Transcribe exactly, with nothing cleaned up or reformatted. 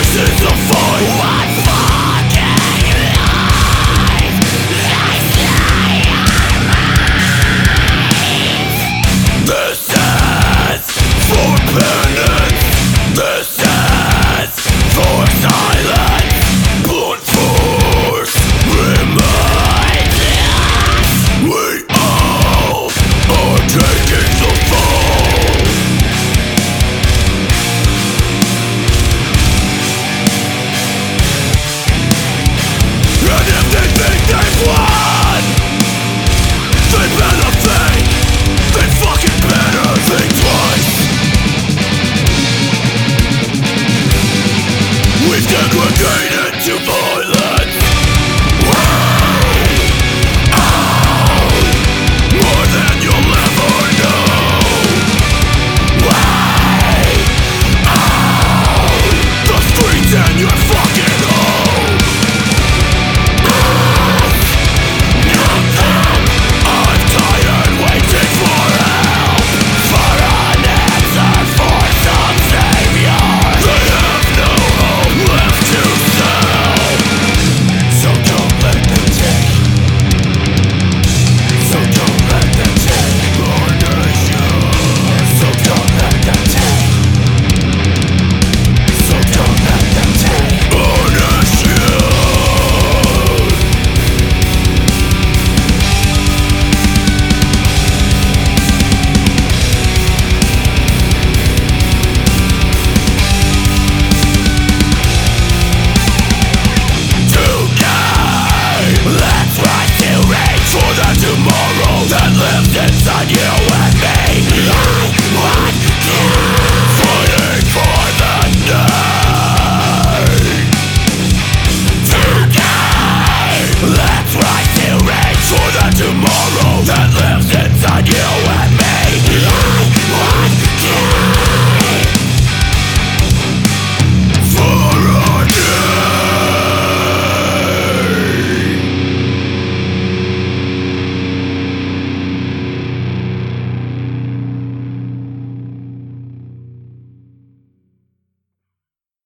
is the fight. One fucking life. They say I'm right. This is for penance. This is for silence. Blunt force reminds us we all are taking the fall. And if they think they've won, they better think, they fucking better think twice. We've degraded to violence.